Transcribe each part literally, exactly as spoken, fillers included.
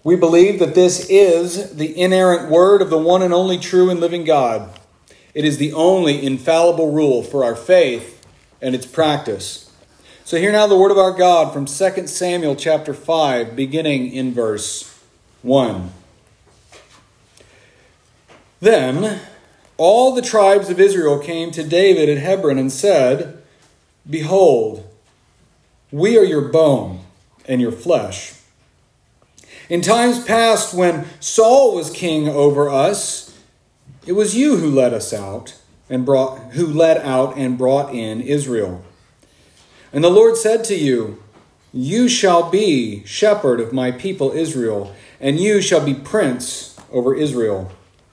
We believe that this is the inerrant word of the one and only true and living God. It is the only infallible rule for our faith and its practice. So hear now the word of our God from Second Samuel chapter five, beginning in verse one. Then all the tribes of Israel came to David at Hebron and said, "Behold, we are your bone and your flesh. In times past, when Saul was king over us, it was you who led us out and brought who led out and brought in Israel. And the Lord said to you, you shall be shepherd of my people Israel, and you shall be prince over Israel."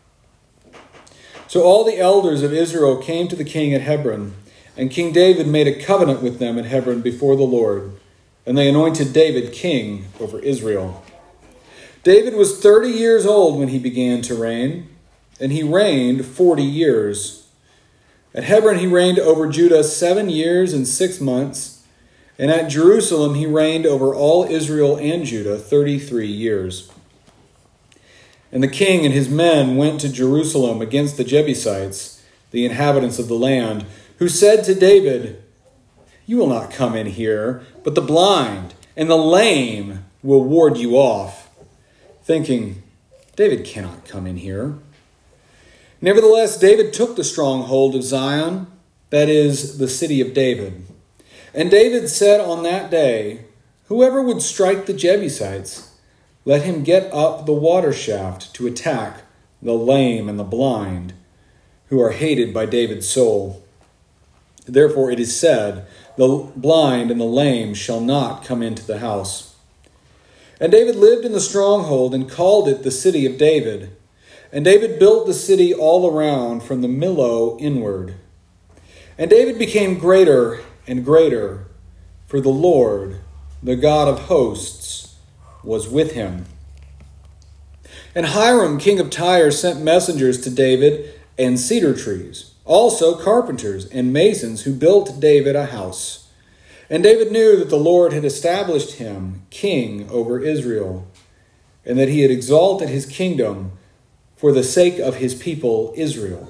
So all the elders of Israel came to the king at Hebron, and King David made a covenant with them at Hebron before the Lord, and they anointed David king over Israel. David was thirty years old when he began to reign, and he reigned forty years. At Hebron he reigned over Judah seven years and six months, and at Jerusalem he reigned over all Israel and Judah thirty-three years. And the king and his men went to Jerusalem against the Jebusites, the inhabitants of the land, who said to David, "You will not come in here, but the blind and the lame will ward you off," thinking, "David cannot come in here." Nevertheless, David took the stronghold of Zion, that is, the city of David. And David said on that day, "Whoever would strike the Jebusites, let him get up the water shaft to attack the lame and the blind, who are hated by David's soul." Therefore it is said, "The blind and the lame shall not come into the house." And David lived in the stronghold and called it the city of David. And David built the city all around from the Millo inward. And David became greater and greater, for the Lord, the God of hosts, was with him. And Hiram, king of Tyre, sent messengers to David and cedar trees, also carpenters and masons who built David a house. And David knew that the Lord had established him king over Israel, and that he had exalted his kingdom for the sake of his people Israel.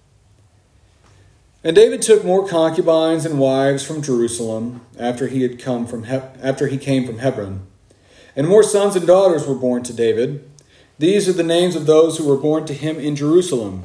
And David took more concubines and wives from Jerusalem after he had come from he- after he came from Hebron. And more sons and daughters were born to David. These are the names of those who were born to him in Jerusalem: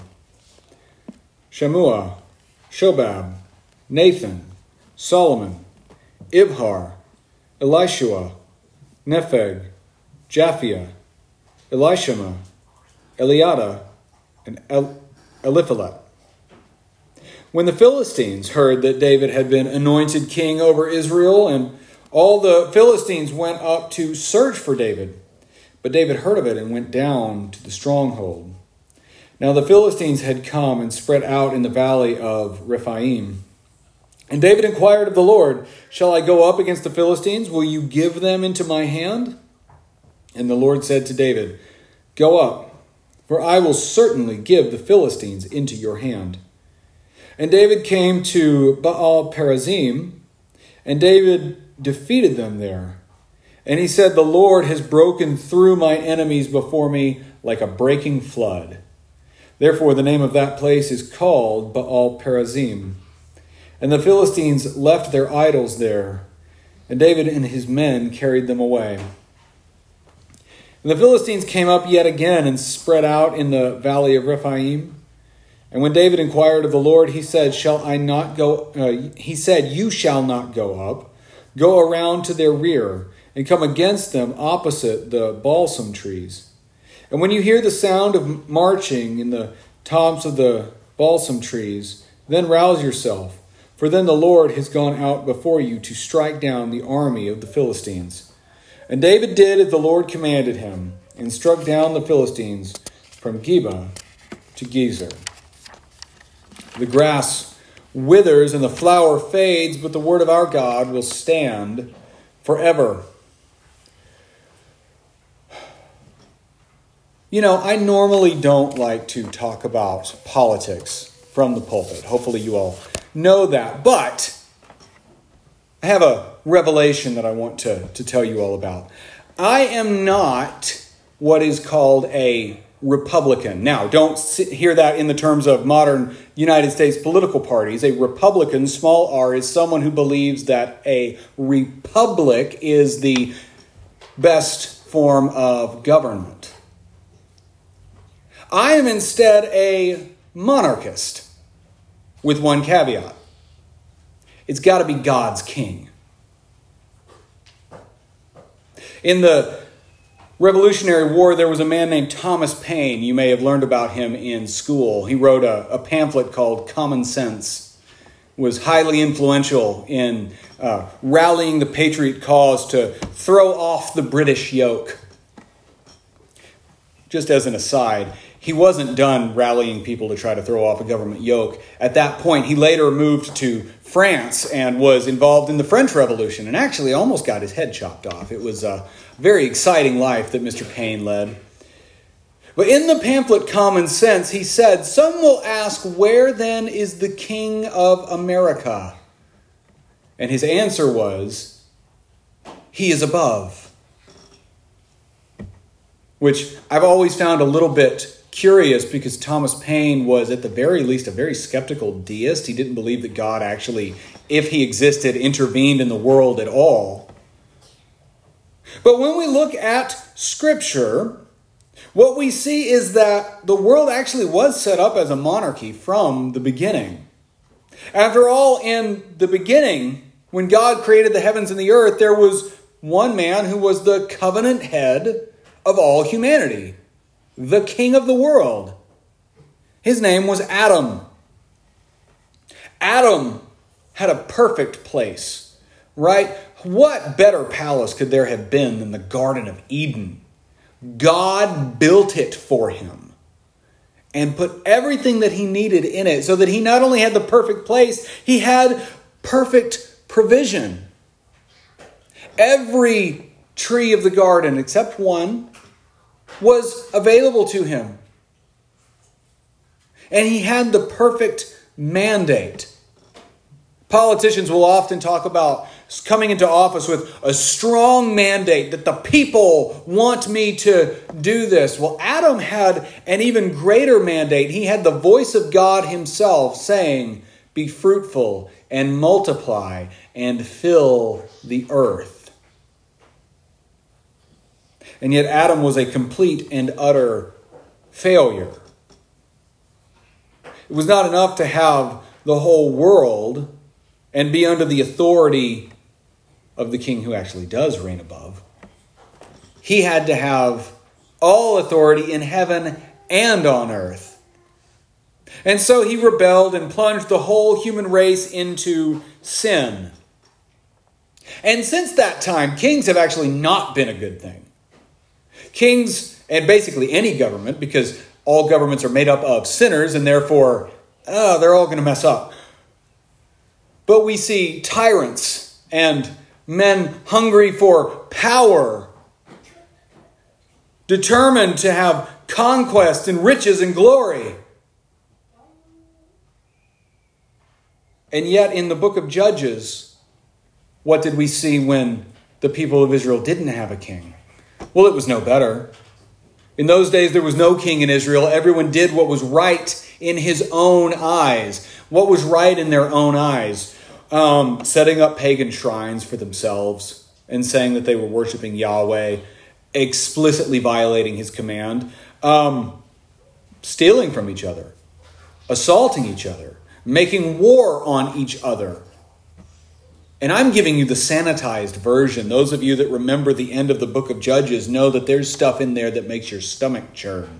Shammua, Shobab, Nathan, Solomon, Ibhar, Elishua, Nepheg, Japhia, Elishama, Eliada, and El- Eliphalet. When the Philistines heard that David had been anointed king over Israel, and all the Philistines went up to search for David, but David heard of it and went down to the stronghold. Now the Philistines had come and spread out in the valley of Rephaim. And David inquired of the Lord, "Shall I go up against the Philistines? Will you give them into my hand?" And the Lord said to David, "Go up, for I will certainly give the Philistines into your hand." And David came to Baal Perazim, and David defeated them there. And he said, "The Lord has broken through my enemies before me like a breaking flood." Therefore the name of that place is called Baal Perazim. And the Philistines left their idols there, and David and his men carried them away. And the Philistines came up yet again and spread out in the valley of Rephaim. And when David inquired of the Lord, he said, "Shall I not go?" Uh, he said, "You shall not go up. Go around to their rear and come against them opposite the balsam trees. And when you hear the sound of marching in the tops of the balsam trees, then rouse yourself, for then the Lord has gone out before you to strike down the army of the Philistines." And David did as the Lord commanded him, and struck down the Philistines from Geba to Gezer. The grass withers and the flower fades, but the word of our God will stand forever. You know, I normally don't like to talk about politics from the pulpit. Hopefully you all know that. But I have a revelation that I want to, to tell you all about. I am not what is called a Republican. Now, don't hear that in the terms of modern United States political parties. A Republican, small r, is someone who believes that a republic is the best form of government. I am instead a monarchist, with one caveat. It's got to be God's king. In the Revolutionary War, there was a man named Thomas Paine. You may have learned about him in school. He wrote a, a pamphlet called Common Sense. Was highly influential in uh, rallying the patriot cause to throw off the British yoke. Just as an aside, he wasn't done rallying people to try to throw off a government yoke. At that point, he later moved to France and was involved in the French Revolution and actually almost got his head chopped off. It was a very exciting life that Mister Paine led. But in the pamphlet Common Sense, he said, "Some will ask, where then is the King of America?" And his answer was, "He is above." Which I've always found a little bit curious because Thomas Paine was at the very least a very skeptical deist. He didn't believe that God actually, if he existed, intervened in the world at all. But when we look at Scripture, what we see is that the world actually was set up as a monarchy from the beginning. After all, in the beginning, when God created the heavens and the earth, there was one man who was the covenant head of all humanity, the king of the world. His name was Adam. Adam had a perfect place, right? What better palace could there have been than the Garden of Eden? God built it for him and put everything that he needed in it so that he not only had the perfect place, he had perfect provision. Every tree of the garden, except one, was available to him. And he had the perfect mandate. Politicians will often talk about coming into office with a strong mandate that the people want me to do this. Well, Adam had an even greater mandate. He had the voice of God himself saying, "Be fruitful and multiply and fill the earth." And yet Adam was a complete and utter failure. It was not enough to have the whole world and be under the authority of the king who actually does reign above. He had to have all authority in heaven and on earth. And so he rebelled and plunged the whole human race into sin. And since that time, kings have actually not been a good thing. Kings, and basically any government, because all governments are made up of sinners, and therefore, oh, they're all going to mess up. But we see tyrants and men hungry for power, determined to have conquest and riches and glory. And yet in the book of Judges, what did we see when the people of Israel didn't have a king? Well, it was no better. In those days, there was no king in Israel. Everyone did what was right in his own eyes. What was right in their own eyes? Um, setting up pagan shrines for themselves and saying that they were worshiping Yahweh, explicitly violating his command, um, stealing from each other, assaulting each other, making war on each other. And I'm giving you the sanitized version. Those of you that remember the end of the book of Judges know that there's stuff in there that makes your stomach churn.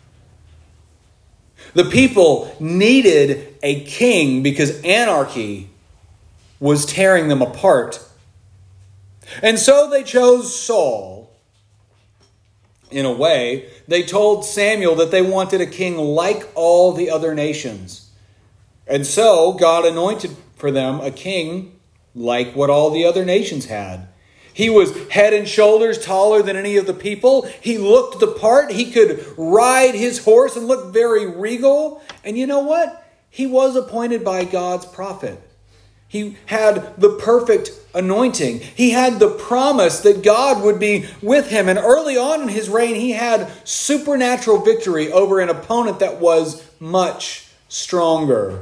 The people needed a king because anarchy was tearing them apart. And so they chose Saul. In a way, they told Samuel that they wanted a king like all the other nations. And so God anointed for them a king like what all the other nations had. He was head and shoulders taller than any of the people. He looked the part. He could ride his horse and look very regal. And you know what? He was appointed by God's prophet. He had the perfect anointing. He had the promise that God would be with him. And early on in his reign, he had supernatural victory over an opponent that was much stronger.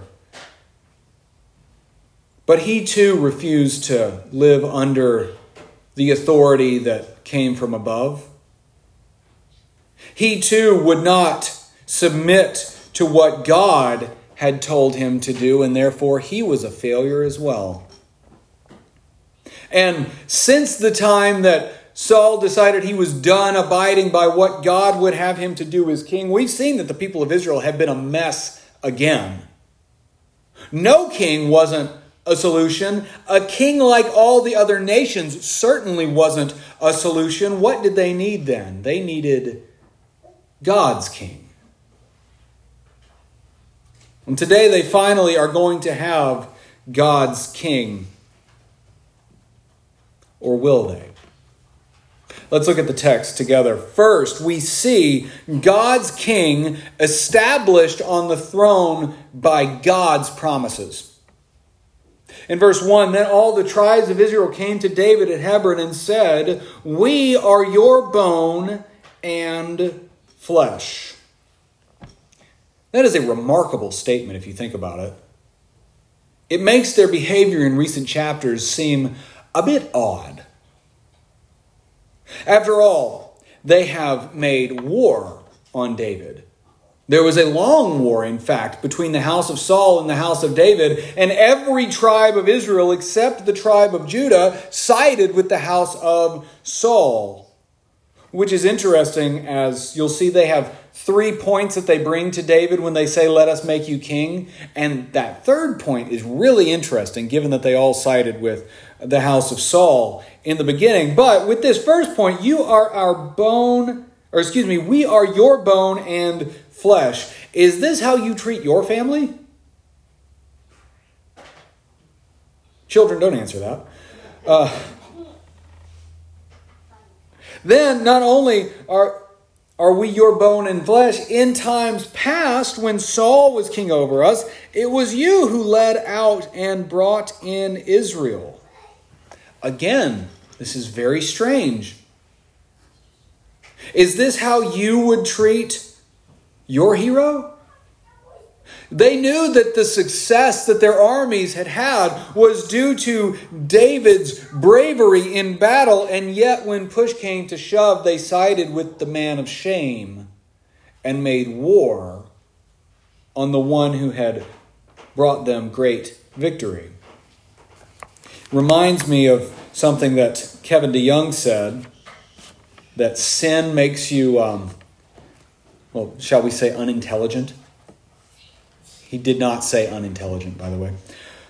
But he too refused to live under the authority that came from above. He too would not submit to what God had told him to do, and therefore he was a failure as well. And since the time that Saul decided he was done abiding by what God would have him to do as king, we've seen that the people of Israel have been a mess again. No king wasn't a solution. A king like all the other nations certainly wasn't a solution. What did they need then? They needed God's king. And today they finally are going to have God's king. Or will they? Let's look at the text together. First, we see God's king established on the throne by God's promises. In verse one, then all the tribes of Israel came to David at Hebron and said, "We are your bone and flesh." That is a remarkable statement if you think about it. It makes their behavior in recent chapters seem a bit odd. After all, they have made war on David. There was a long war, in fact, between the house of Saul and the house of David, and every tribe of Israel except the tribe of Judah sided with the house of Saul. Which is interesting, as you'll see they have three points that they bring to David when they say, "Let us make you king." And that third point is really interesting, given that they all sided with the house of Saul in the beginning. But with this first point, you are our bone, or excuse me, we are your bone and flesh. Is this how you treat your family? Children, don't answer that. Uh, then, not only are, are we your bone and flesh, in times past, when Saul was king over us, it was you who led out and brought in Israel. Again, this is very strange. Is this how you would treat your hero? They knew that the success that their armies had had was due to David's bravery in battle, and yet when push came to shove, they sided with the man of shame and made war on the one who had brought them great victory. Reminds me of something that Kevin DeYoung said, that sin makes you, um, well, shall we say unintelligent? He did not say unintelligent, by the way.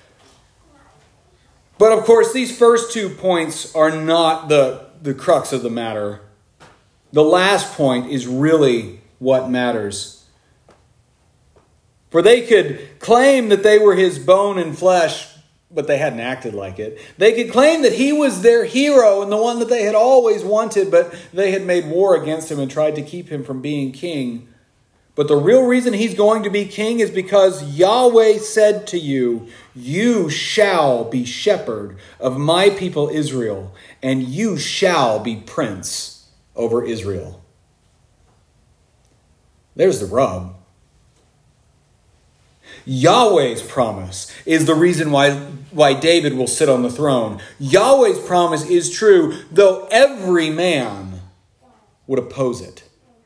But of course, these first two points are not the, the crux of the matter. The last point is really what matters. For they could claim that they were his bone and flesh, but they hadn't acted like it. They could claim that he was their hero and the one that they had always wanted, but they had made war against him and tried to keep him from being king. But the real reason he's going to be king is because Yahweh said to you, "You shall be shepherd of my people Israel, and you shall be prince over Israel." There's the rub. Yahweh's promise is the reason why, why David will sit on the throne. Yahweh's promise is true, though every man would oppose it.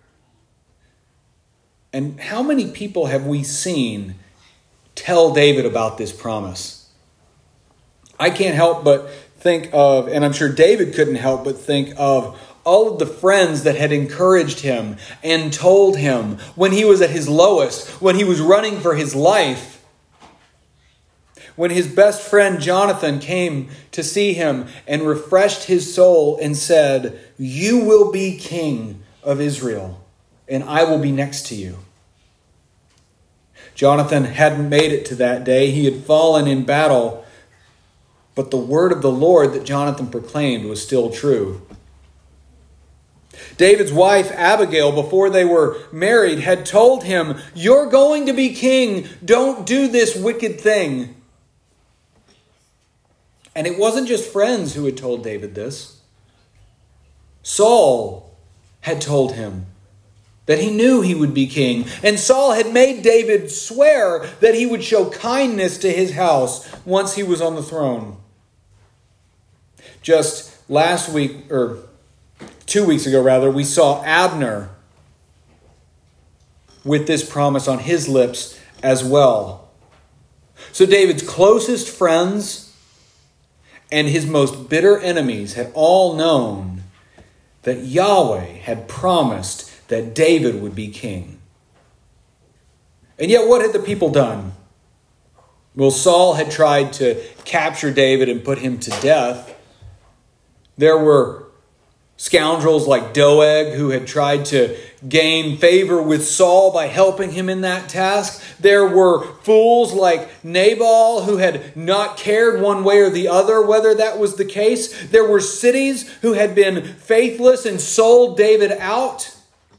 And how many people have we seen tell David about this promise? I can't help but think of, and I'm sure David couldn't help but think of, all of the friends that had encouraged him and told him when he was at his lowest, when he was running for his life, when his best friend Jonathan came to see him and refreshed his soul and said, "You will be king of Israel, and I will be next to you." Jonathan hadn't made it to that day. He had fallen in battle, but the word of the Lord that Jonathan proclaimed was still true. David's wife, Abigail, before they were married, had told him, "You're going to be king. Don't do this wicked thing." And it wasn't just friends who had told David this. Saul had told him that he knew he would be king. And Saul had made David swear that he would show kindness to his house once he was on the throne. Just last week, or two weeks ago rather, we saw Abner with this promise on his lips as well. So David's closest friends and his most bitter enemies had all known that Yahweh had promised that David would be king. And yet what had the people done? Well, Saul had tried to capture David and put him to death. There were scoundrels like Doeg who had tried to gain favor with Saul by helping him in that task. There were fools like Nabal who had not cared one way or the other whether that was the case. There were cities who had been faithless and sold David out.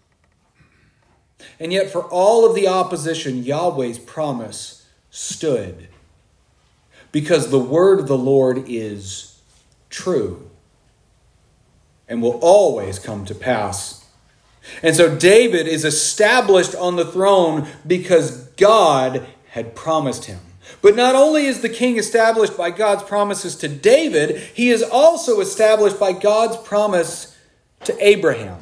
And yet for all of the opposition, Yahweh's promise stood, because the word of the Lord is true and will always come to pass. And so David is established on the throne because God had promised him. But not only is the king established by God's promises to David, he is also established by God's promise to Abraham.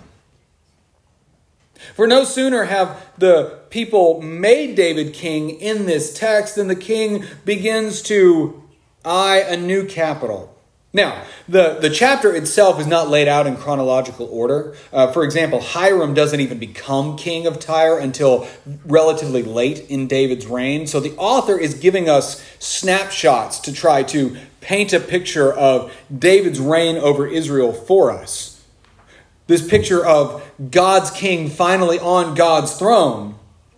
For no sooner have the people made David king in this text than the king begins to eye a new capital. Now, the, the chapter itself is not laid out in chronological order. Uh, for example, Hiram doesn't even become king of Tyre until relatively late in David's reign. So the author is giving us snapshots to try to paint a picture of David's reign over Israel for us. This picture of God's king finally on God's throne.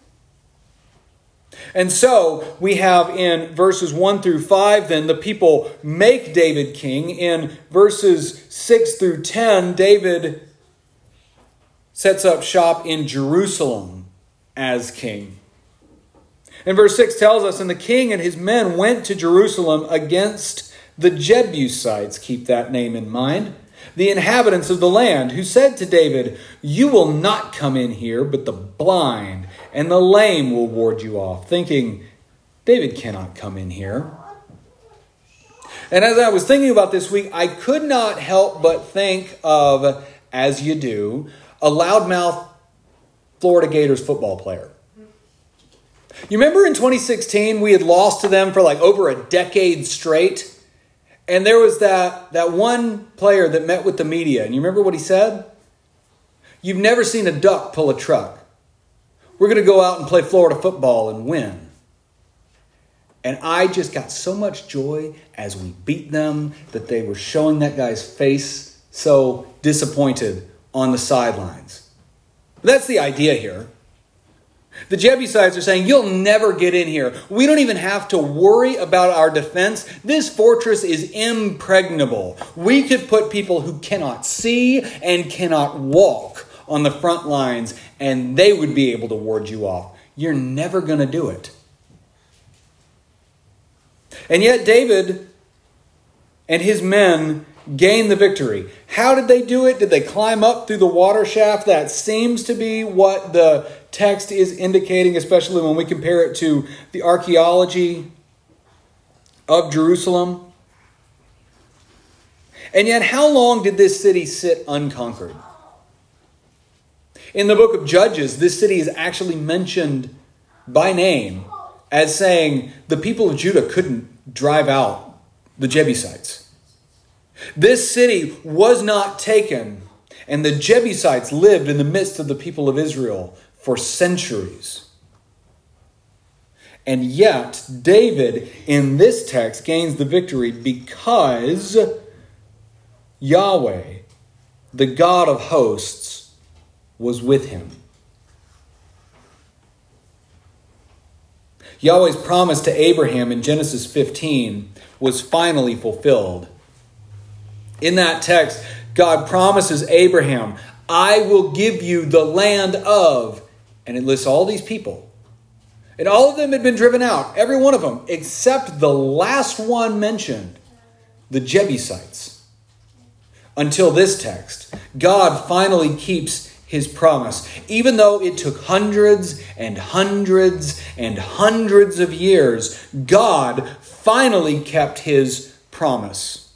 And so we have in verses one through five, then the people make David king. In verses six through ten, David sets up shop in Jerusalem as king. And verse six tells us, and the king and his men went to Jerusalem against the Jebusites, keep that name in mind, the inhabitants of the land, who said to David, "You will not come in here, but the blind and the lame will ward you off," thinking, David cannot come in here. And as I was thinking about this week, I could not help but think of, as you do, a loudmouth Florida Gators football player. You remember in twenty sixteen, we had lost to them for like over a decade straight? And there was that, that one player that met with the media. And you remember what he said? "You've never seen a duck pull a truck. We're going to go out and play Florida football and win." And I just got so much joy as we beat them that they were showing that guy's face so disappointed on the sidelines. That's the idea here. The Jebusites are saying, "You'll never get in here. We don't even have to worry about our defense. This fortress is impregnable. We could put people who cannot see and cannot walk on the front lines, and they would be able to ward you off. You're never going to do it." And yet David and his men gained the victory. How did they do it? Did they climb up through the water shaft? That seems to be what the text is indicating, especially when we compare it to the archaeology of Jerusalem. And yet, how long did this city sit unconquered? In the book of Judges, this city is actually mentioned by name as saying the people of Judah couldn't drive out the Jebusites. This city was not taken, and the Jebusites lived in the midst of the people of Israel for centuries. And yet, David, in this text, gains the victory because Yahweh, the God of hosts, was with him. Yahweh's promise to Abraham in Genesis fifteen was finally fulfilled. In that text, God promises Abraham, "I will give you the land of," and it lists all these people. And all of them had been driven out, every one of them, except the last one mentioned, the Jebusites. Until this text, God finally keeps his promise. Even though it took hundreds and hundreds and hundreds of years, God finally kept his promise.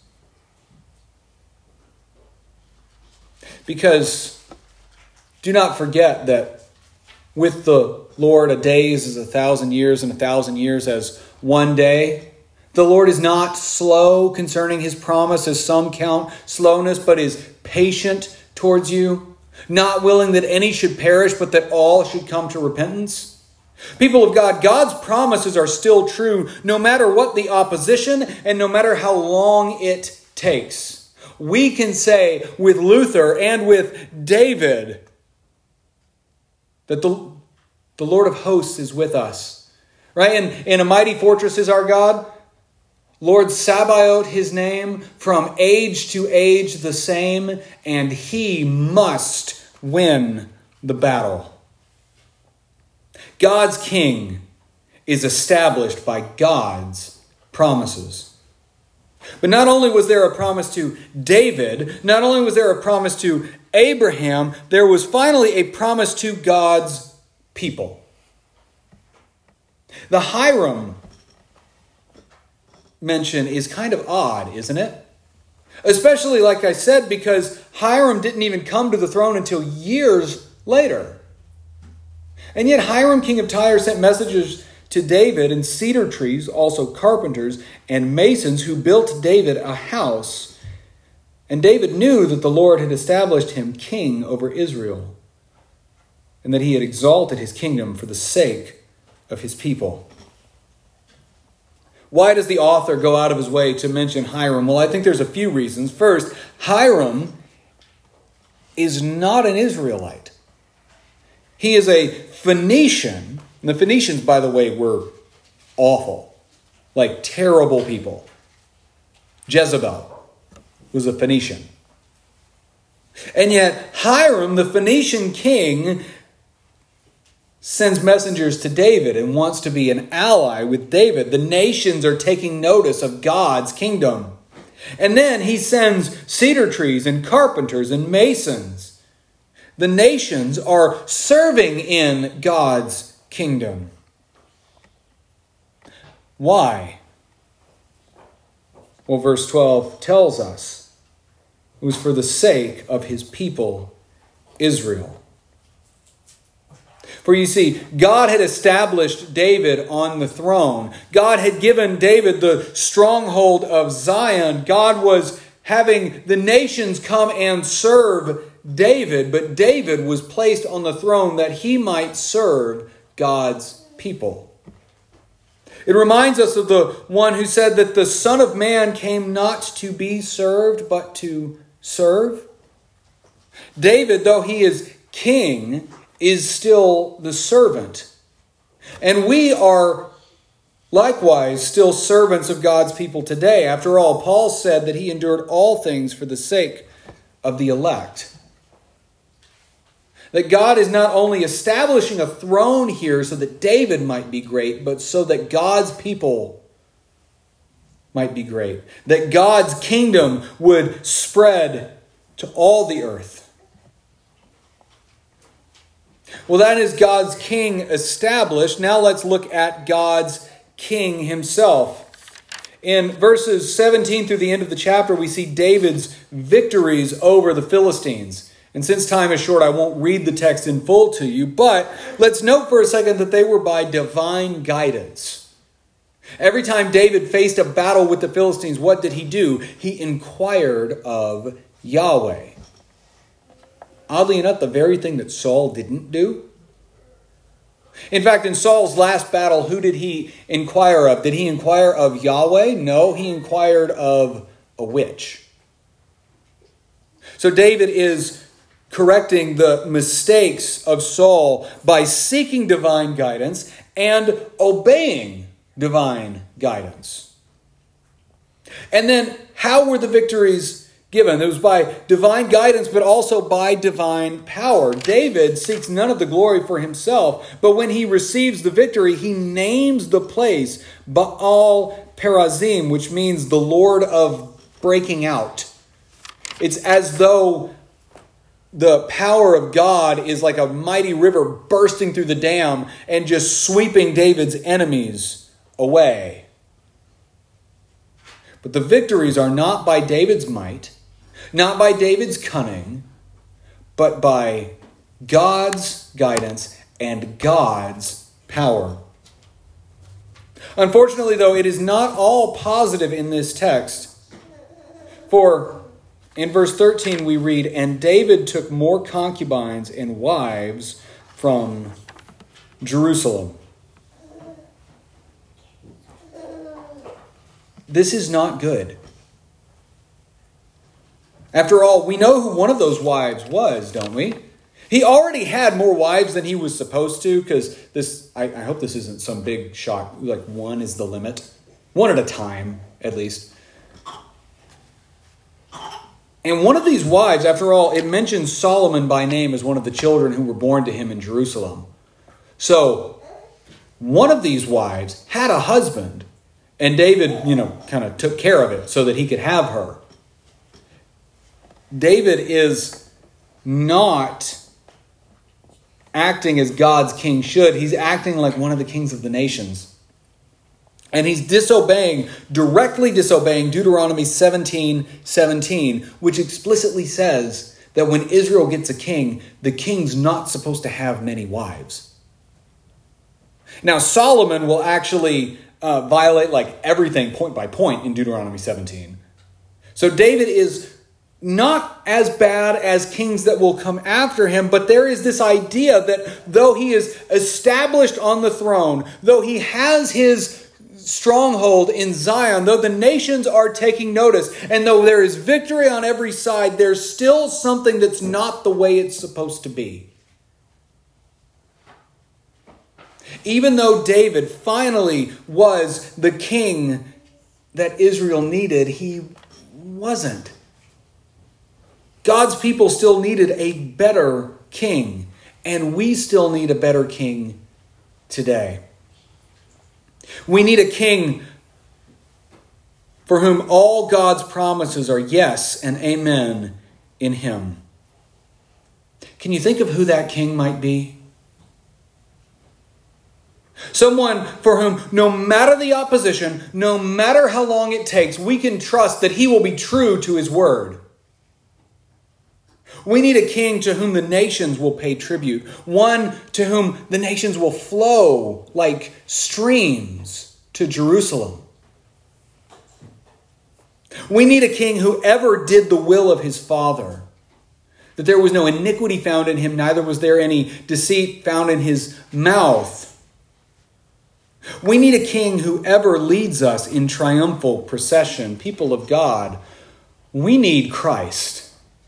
Because do not forget that with the Lord, a day is as a thousand years, and a thousand years as one day. The Lord is not slow concerning his promise, as some count slowness, but is patient towards you, not willing that any should perish, but that all should come to repentance. People of God, God's promises are still true, no matter what the opposition and no matter how long it takes. We can say with Luther and with David that the, the Lord of hosts is with us. Right? And, and a mighty fortress is our God. Lord Sabaoth, his name, from age to age the same, and he must win the battle. God's king is established by God's promises. But not only was there a promise to David, not only was there a promise to Abraham, there was finally a promise to God's people. The Hiram mention is kind of odd, isn't it? Especially, like I said, because Hiram didn't even come to the throne until years later. And yet Hiram, king of Tyre, sent messages to David and cedar trees, also carpenters and masons who built David a house. And David knew that the Lord had established him king over Israel, and that he had exalted his kingdom for the sake of his people. Why does the author go out of his way to mention Hiram? Well, I think there's a few reasons. First, Hiram is not an Israelite. He is a Phoenician. And the Phoenicians, by the way, were awful. Like terrible people. Jezebel was a Phoenician. And yet Hiram, the Phoenician king, sends messengers to David and wants to be an ally with David. The nations are taking notice of God's kingdom. And then he sends cedar trees and carpenters and masons. The nations are serving in God's kingdom. Why? Well, verse twelve tells us it was for the sake of his people, Israel. For you see, God had established David on the throne. God had given David the stronghold of Zion. God was having the nations come and serve David, but David was placed on the throne that he might serve God's people. It reminds us of the one who said that the Son of Man came not to be served, but to serve. David, though he is king, is still the servant. And we are likewise still servants of God's people today. After all, Paul said that he endured all things for the sake of the elect. That God is not only establishing a throne here so that David might be great, but so that God's people might be great. That God's kingdom would spread to all the earth. Well, that is God's king established. Now let's look at God's king himself. In verses seventeen through the end of the chapter, we see David's victories over the Philistines. And since time is short, I won't read the text in full to you, but let's note for a second that they were by divine guidance. Every time David faced a battle with the Philistines, what did he do? He inquired of Yahweh. Oddly enough, the very thing that Saul didn't do. In fact, in Saul's last battle, who did he inquire of? Did he inquire of Yahweh? No, he inquired of a witch. So David is correcting the mistakes of Saul by seeking divine guidance and obeying divine guidance. And then, how were the victories given? It was by divine guidance, but also by divine power. David seeks none of the glory for himself, but when he receives the victory, he names the place Baal Perazim, which means the Lord of breaking out. It's as though the power of God is like a mighty river bursting through the dam and just sweeping David's enemies away. But the victories are not by David's might, not by David's cunning, but by God's guidance and God's power. Unfortunately, though, it is not all positive in this text. For in verse thirteen we read, "And David took more concubines and wives from Jerusalem." This is not good. After all, we know who one of those wives was, don't we? He already had more wives than he was supposed to, because this, I, I hope this isn't some big shock, like one is the limit. One at a time, at least. And one of these wives, after all, it mentions Solomon by name as one of the children who were born to him in Jerusalem. So, one of these wives had a husband, and David, you know, kind of took care of it so that he could have her. David is not acting as God's king should. He's acting like one of the kings of the nations. And he's disobeying, directly disobeying Deuteronomy seventeen seventeen, which explicitly says that when Israel gets a king, the king's not supposed to have many wives. Now, Solomon will actually uh, violate like everything point by point in Deuteronomy seventeen. So David is not as bad as kings that will come after him, but there is this idea that though he is established on the throne, though he has his stronghold in Zion, though the nations are taking notice, and though there is victory on every side, there's still something that's not the way it's supposed to be. Even though David finally was the king that Israel needed, he wasn't. God's people still needed a better king, and we still need a better king today. We need a king for whom all God's promises are yes and amen in him. Can you think of who that king might be? Someone for whom no matter the opposition, no matter how long it takes, we can trust that he will be true to his word. We need a king to whom the nations will pay tribute. One to whom the nations will flow like streams to Jerusalem. We need a king who ever did the will of his Father. That there was no iniquity found in him, neither was there any deceit found in his mouth. We need a king who ever leads us in triumphal procession. People of God, we need Christ.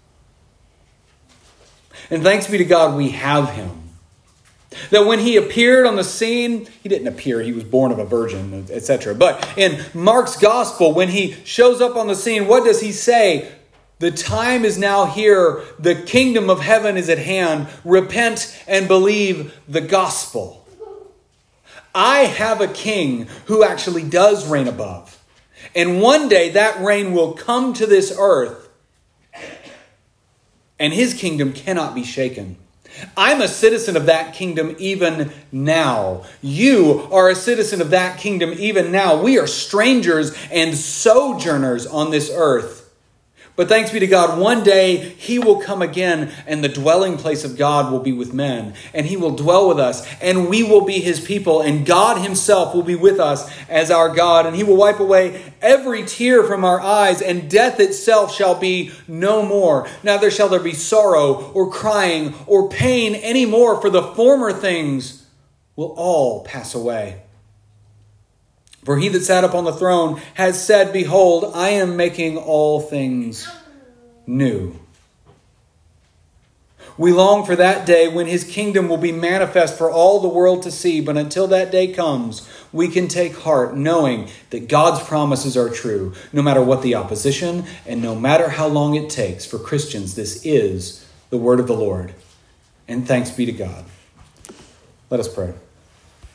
And thanks be to God, we have him. That when he appeared on the scene, he didn't appear, he was born of a virgin, et cetera. But in Mark's gospel, when he shows up on the scene, what does he say? The time is now here. The kingdom of heaven is at hand. Repent and believe the gospel. I have a king who actually does reign above. And one day that reign will come to this earth. And his kingdom cannot be shaken. I'm a citizen of that kingdom even now. You are a citizen of that kingdom even now. We are strangers and sojourners on this earth. But thanks be to God, one day he will come again and the dwelling place of God will be with men. And he will dwell with us and we will be his people. And God himself will be with us as our God. And he will wipe away every tear from our eyes, and death itself shall be no more. Neither shall there be sorrow or crying or pain any more, for the former things will all pass away. For he that sat upon the throne has said, behold, I am making all things new. We long for that day when his kingdom will be manifest for all the world to see. But until that day comes, we can take heart knowing that God's promises are true, no matter what the opposition and no matter how long it takes. For Christians, this is the word of the Lord. And thanks be to God. Let us pray.